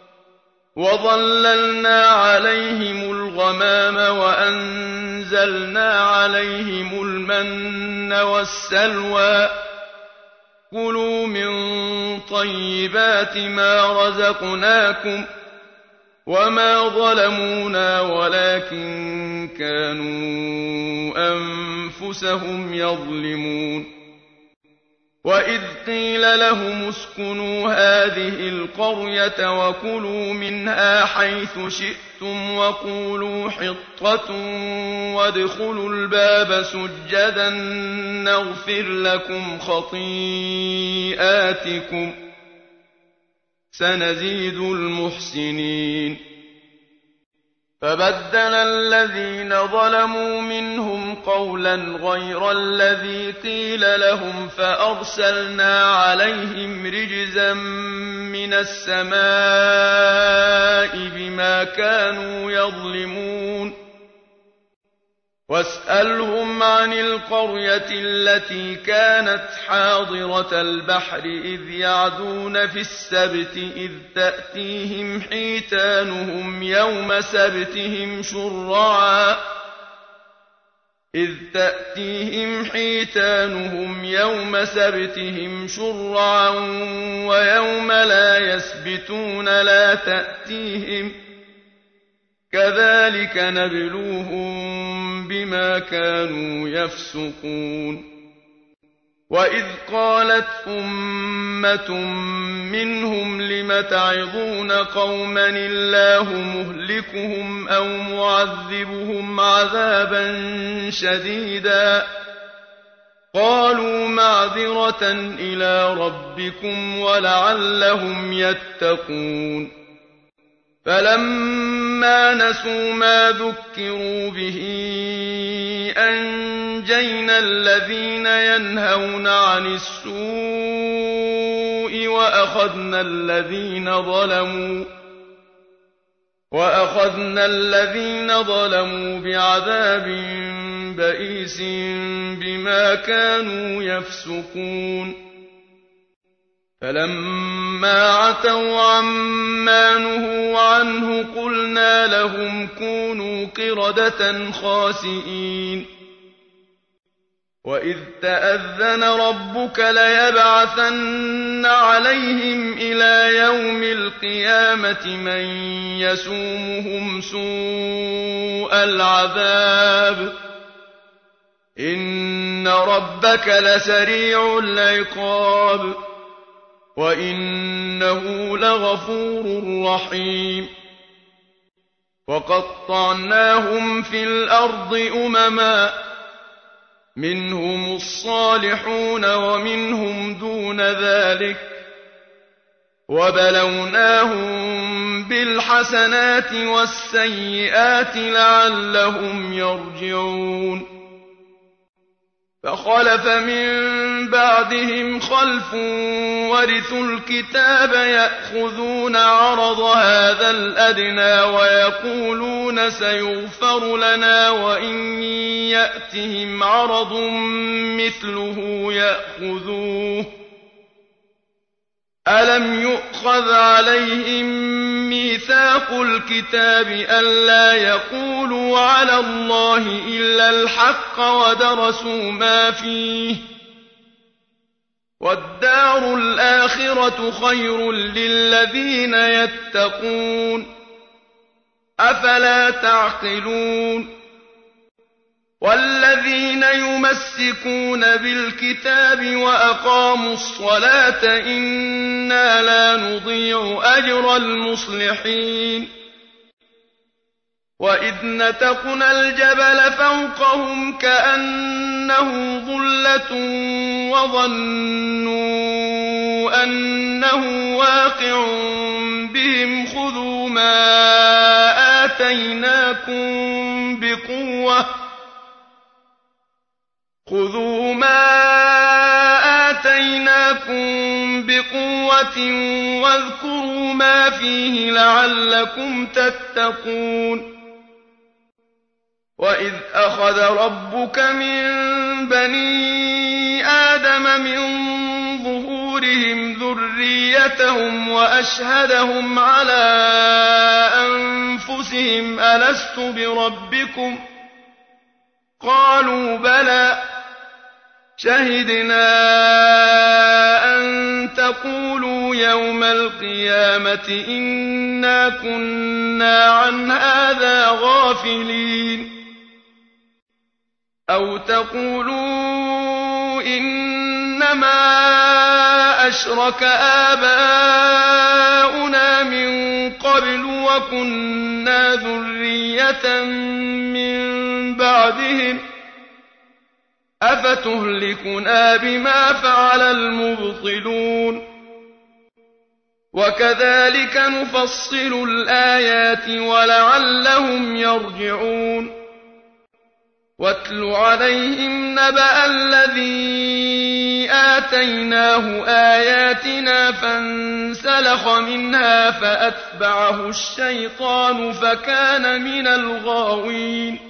وظللنا عليهم الغمام وأنزلنا عليهم المن والسلوى كلوا من طيبات ما رزقناكم وما ظلمونا ولكن كانوا أنفسهم يظلمون وإذ قيل لهم اسكنوا هذه القرية وكلوا منها حيث شئتم وقولوا حطة وادخلوا الباب سجدا نغفر لكم خطيئاتكم سنزيد المحسنين فبدل الذين ظلموا منهم قولا غير الذي قيل لهم فأرسلنا عليهم رجزا من السماء بما كانوا يظلمون واسألهم عن القرية التي كانت حاضرة البحر إذ يعدون في السبت إذ تأتيهم حيتانهم يوم سبتهم شرعا ويوم لا يسبتون لا تأتيهم كذلك نبلوهم بما كانوا يفسقون وإذ قالت أمة منهم لم تعظون قوما الله مهلكهم أو معذبهم عذابا شديدا قالوا معذرة إلى ربكم ولعلهم يتقون فلما نسوا ما ذكروا به أنجينا الذين ينهون عن السوء وأخذنا الذين ظلموا بعذاب بئيس بما كانوا يفسقون فلما عتوا عما نهوا عنه قلنا لهم كونوا قردة خاسئين وَإِذْ تَأَذَّنَ رَبُّكَ لَيَبْعَثَنَّ عَلَيْهِمْ إِلَىٰ يَوْمِ الْقِيَامَةِ مَن يَسُومُهُمْ سُوءَ الْعَذَابِ ۗ إِنَّ رَبَّكَ لَسَرِيعُ الْعِقَابِ وَإِنَّهُ لَغَفُورٌ رَّحِيمٌ وَقَطَّعْنَاهُمْ فِي الْأَرْضِ أُمَمًا مِّنْهُمُ الصَّالِحُونَ وَمِنْهُمْ دُونَ ذَٰلِكَ وَبَلَوْنَاهُم بِالْحَسَنَاتِ وَالسَّيِّئَاتِ لَعَلَّهُمْ يَرْجِعُونَ فَخَلَفَ مِن بَعْدِهِمْ خَلْفٌ وَرِثُوا الْكِتَابَ يَأْخُذُونَ عَرَضَ هَٰذَا الْأَدْنَىٰ وَيَقُولُونَ سَيُغْفَرُ لَنَا وَإِن يَأْتِهِمْ عَرَضٌ مِّثْلُهُ يَأْخُذُوهُ ۚ أَلَمْ يُؤْخَذْ عَلَيْهِم مِّيثَاقُ الْكِتَابِ أَلَّا يَقُولُوا عَلَى اللَّهِ إِلَّا الْحَقَّ وَدَرَسُوا مَا فِيهِ ۗ وَالدَّارُ الْآخِرَةُ خَيْرٌ لِّلَّذِينَ يَتَّقُونَ ۗ أَفَلَا تَعْقِلُونَ وَالَّذِينَ يُمَسِّكُونَ بِالْكِتَابِ وَأَقَامُوا الصَّلَاةَ إِنَّا لَا نُضِيعُ أَجْرَ الْمُصْلِحِينَ وَإِذْ نَتَقْنَا الْجَبَلَ فَوْقَهُمْ كَأَنَّهُ ظُلَّةٌ وَظَنُّوا أَنَّهُ وَاقِعٌ بِهِمْ خُذُوا مَا آتَيْنَاكُم بِقُوَّةٍ وَاذْكُرُوا مَا فِيهِ لَعَلَّكُمْ تَتَّقُونَ وَإِذْ أَخَذَ رَبُّكَ مِن بَنِي آدَمَ مِن ظُهُورِهِمْ ذُرِّيَّتَهُمْ وَأَشْهَدَهُمْ عَلَىٰ أَنفُسِهِمْ أَلَسْتُ بِرَبِّكُمْ ۖ قَالُوا بَلَىٰ شَهِدْنَا أَن تَقُولُوا يَوْمَ الْقِيَامَةِ إِنَّا كُنَّا عَنْ هَٰذَا غَافِلِينَ أَوْ تَقُولُوا إِنَّمَا أَشْرَكَ آبَاؤُنَا مِن قَبْلُ وَكُنَّا ذُرِّيَّةً مِّن بَعْدِهِمْ ۖ أَفَتُهْلِكُنَا بِمَا فَعَلَ الْمُبْطِلُونَ وَكَذَٰلِكَ نُفَصِّلُ الْآيَاتِ وَلَعَلَّهُمْ يَرْجِعُونَ وَاتْلُ عَلَيْهِمْ نَبَأَ الَّذِي آتَيْنَاهُ آيَاتِنَا فَانسَلَخَ مِنْهَا فَأَتْبَعَهُ الشَّيْطَانُ فَكَانَ مِنَ الْغَاوِينَ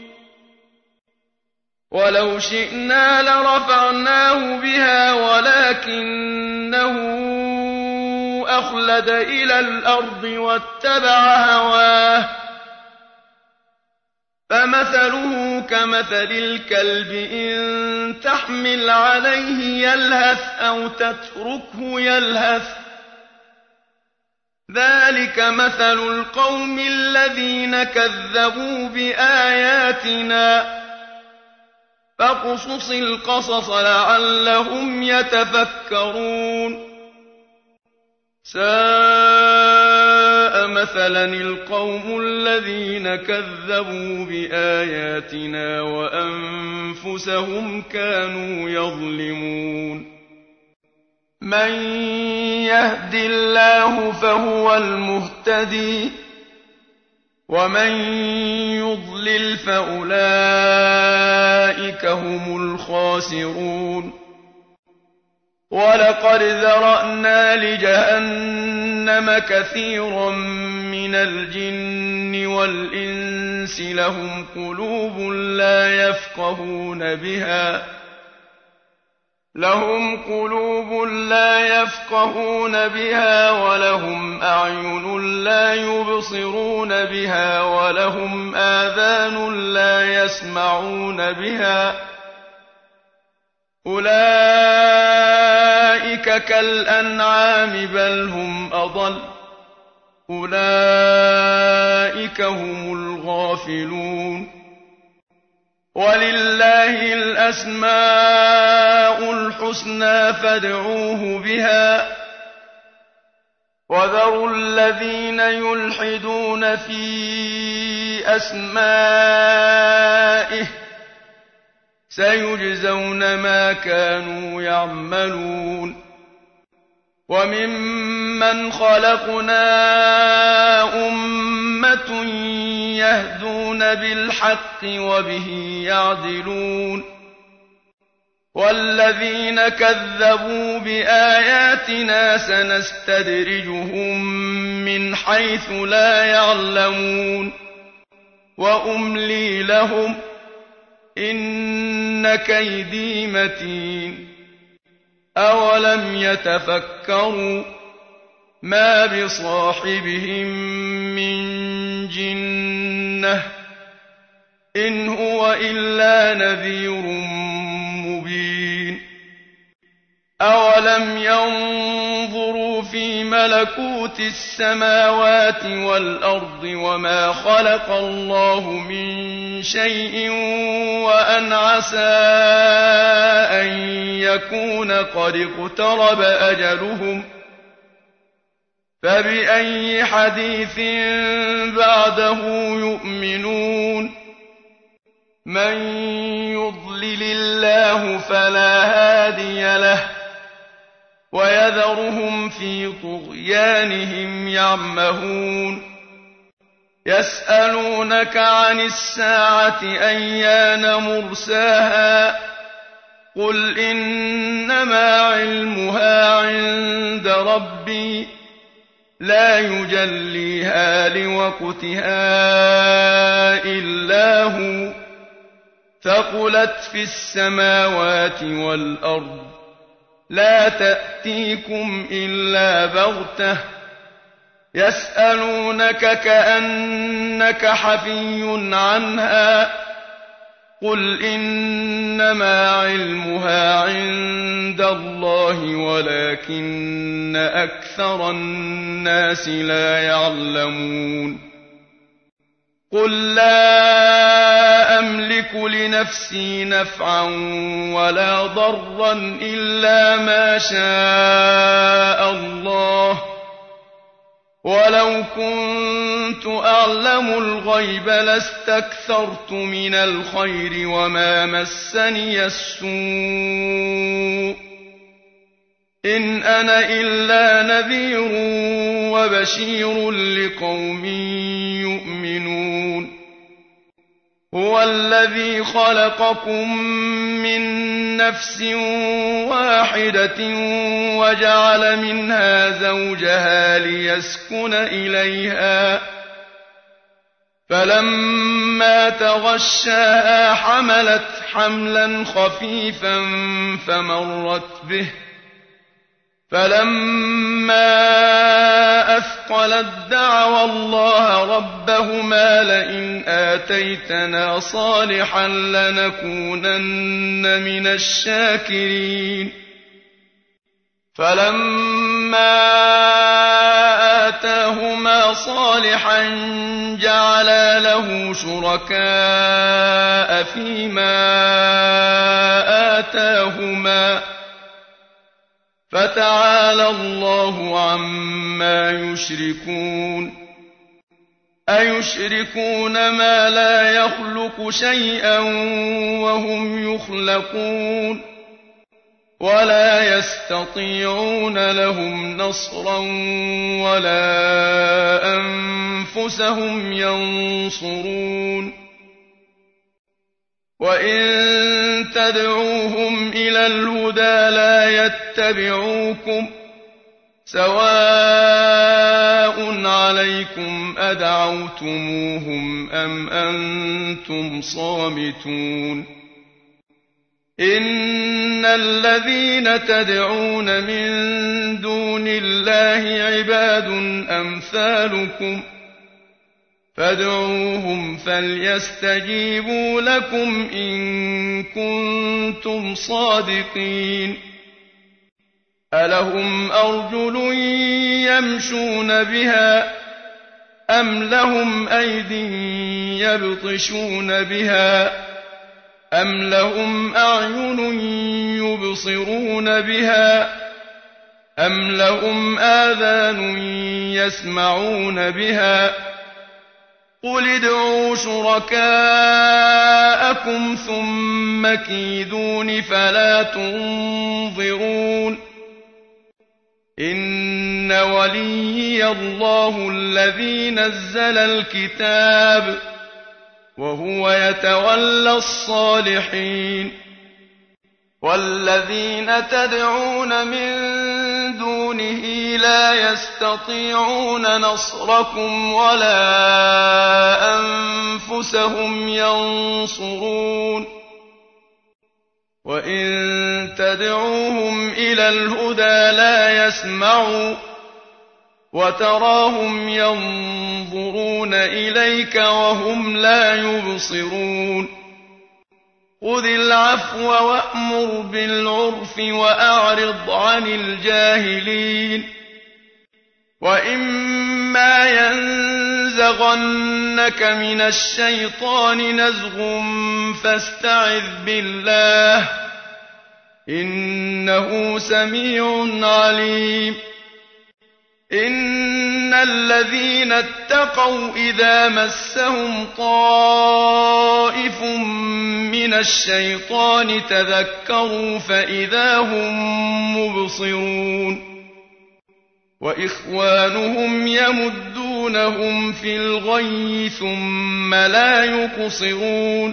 وَلَوْ شِئْنَا لَرَفَعْنَاهُ بِهَا وَلَٰكِنَّهُ أَخْلَدَ إِلَى الْأَرْضِ وَاتَّبَعَ هَوَاهُ فَمَثَلُهُ كَمَثَلِ الْكَلْبِ إِن تَحْمِلْ عَلَيْهِ يَلْهَثْ أَوْ تَتْرُكْهُ يَلْهَث ۚ ذَٰلِكَ مَثَلُ الْقَوْمِ الَّذِينَ كَذَّبُوا بِآيَاتِنَا ۚ فَاقْصُصِ الْقَصَصَ لَعَلَّهُمْ يَتَفَكَّرُونَ سَاءَ مَثَلًا الْقَوْمُ الَّذِينَ كَذَّبُوا بِآيَاتِنَا وَأَنفُسَهُمْ كَانُوا يَظْلِمُونَ مَن يَهْدِ اللَّهُ فَهُوَ الْمُهْتَدِي وَمَن يُضْلِلْ فَأُولَٰئِكَ هُمُ الْخَاسِرُونَ وَلَقَدْ ذَرَأْنَا لِجَهَنَّمَ كَثِيرًا مِّنَ الْجِنِّ وَالْإِنسِ لَهُمْ قُلُوبٌ لَّا يَفْقَهُونَ بِهَا وَلَهُمْ أَعْيُنٌ لَّا يُبْصِرُونَ بِهَا وَلَهُمْ آذَانٌ لَّا يَسْمَعُونَ بِهَا أولئك كالأنعام بل هم أضل أولئك هم الغافلون ولله الأسماء الحسنى فادعوه بها وذروا الذين يلحدون في أسمائه سيجزون ما كانوا يعملون وممن خلقنا أمة يهدون بالحق وبه يعدلون والذين كذبوا بآياتنا سنستدرجهم من حيث لا يعلمون وأملي لهم إن كيدي متين أولم يتفكروا ما بصاحبهم من جنة إن هو إلا نذير مبين أولم ينظروا في ملكوت السماوات والأرض وما خلق الله من شيء وأن عسى أن يكون قد اقترب أجلهم فبأي حديث بعده يؤمنون من يضلل الله فلا هادي له ويذرهم في طغيانهم يعمهون يسألونك عن الساعة أيان مرساها قل إنما علمها عند ربي لا يجليها لوقتها إلا هو ثقلت في السماوات والأرض لا تأتيكم إلا بغتة يسألونك كأنك حفي عنها قل إنما علمها عند الله ولكن أكثر الناس لا يعلمون قل لا أملك لنفسي نفعا ولا ضرا إلا ما شاء الله ولو كنت أعلم الغيب لاستكثرت من الخير وما مسني السوء إن أنا إلا نذير وبشير لقوم يؤمنون هو الذي خلقكم من نفس واحدة وجعل منها زوجها ليسكن إليها فلما تغشاها حملت حملا خفيفا فمرت به فلما أثقلت دعوا الله ربهما لئن آتيتنا صالحا لنكونن من الشاكرين فلما آتاهما صالحا جعلا له شركاء فيما آتاهما فتعالى الله عما يشركون أيشركون ما لا يخلق شيئا وهم يخلقون ولا يستطيعون لهم نصرا ولا أنفسهم ينصرون وإن تدعوهم إلى الهدى لا يتبعوكم سواء عليكم أدعوتموهم أم أنتم صامتون إن الذين تدعون من دون الله عباد أمثالكم فادعوهم فليستجيبوا لكم إن كنتم صادقين ألهم أرجل يمشون بها أم لهم أيد يبطشون بها أم لهم أعين يبصرون بها أم لهم آذان يسمعون بها قل ادعوا شركاءكم ثم كيدون فلا تنظرون إن وليي الله الذي نزل الكتاب وهو يتولى الصالحين والذين تدعون من دونه لا يستطيعون نصركم ولا أنفسهم ينصرون وإن تدعوهم إلى الهدى لا يسمعوا وتراهم ينظرون إليك وهم لا يبصرون خذ العفو وأمر بالعرف وأعرض عن الجاهلين وإما ينزغنك من الشيطان نزغ فاستعذ بالله إنه سميع عليم إن الذين اتقوا إذا مسهم طائف من الشيطان تذكروا فإذا هم مبصرون وإخوانهم يمدونهم في الغي ثم لا يقصرون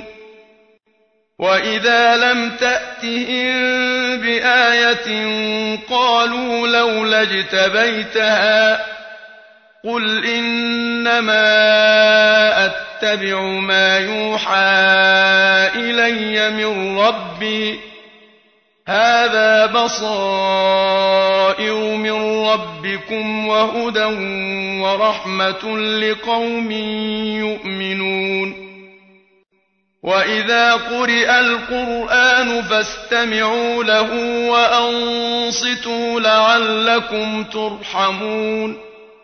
وإذا لم تأتهم بآية قالوا لولا اجتبيتها قل إنما أتبع ما يوحى إلي من ربي هذا بصائر من ربكم وهدى ورحمة لقوم يؤمنون وإذا قرئ القرآن فاستمعوا له وأنصتوا لعلكم ترحمون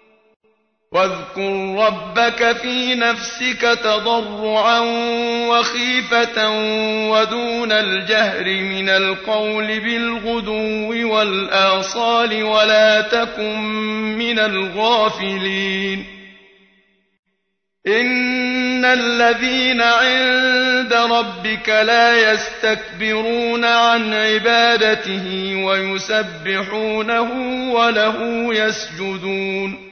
واذكر ربك في نفسك تضرعا وخيفة ودون الجهر من القول بالغدو والآصال ولا تكن من الغافلين إن الذين عند ربك لا يستكبرون عن عبادته ويسبحونه وله يسجدون